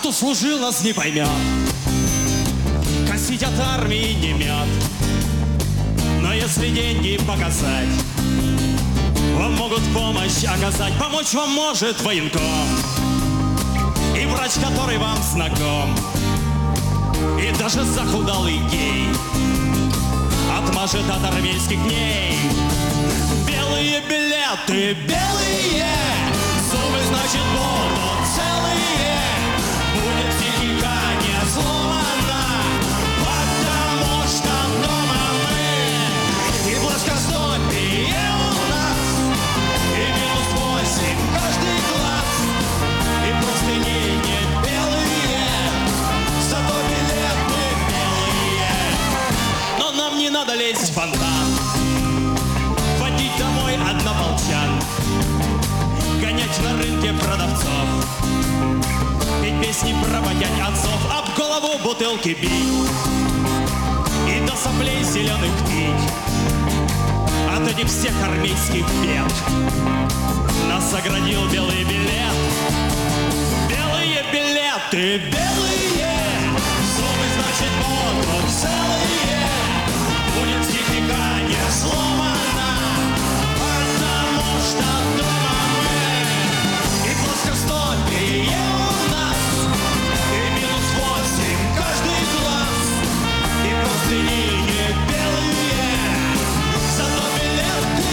кто служил, нас не поймет. Косить от армии не мед. Но если деньги показать, вам могут помощь оказать. Помочь вам может военком и врач, который вам знаком, и даже захудалый гей отмажет от армейских дней. Белые билеты, белые, зубы, значит, будут целые. Будет психика не сломана, потому что дома мы. И плоскостопие у нас, и -8 каждый глаз. И простыни не белые, зато билеты белые. Но нам не надо лезть в фонтан, водить домой однополчан, гонять на рынке продавцов, петь песни проводять отцов, об голову бутылки бить и до соплей зеленых пить. От этих всех армейских бед нас оградил белый билет. Белые билеты, белые, зубы, значит, будут целые. Будет психика не сломана, потому что дома мы. И плоскостопие у нас, и -8 каждый глаз. И простыни не белые, зато билеты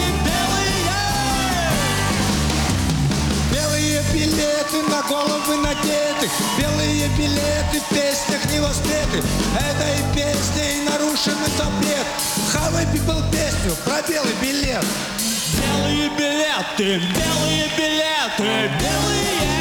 белые. Белые билеты на головы надеты, белые билеты в песнях не воспеты. Этой песней нарушен запрет. How we people песню про белый билет. Белые билеты, белые билеты, белые.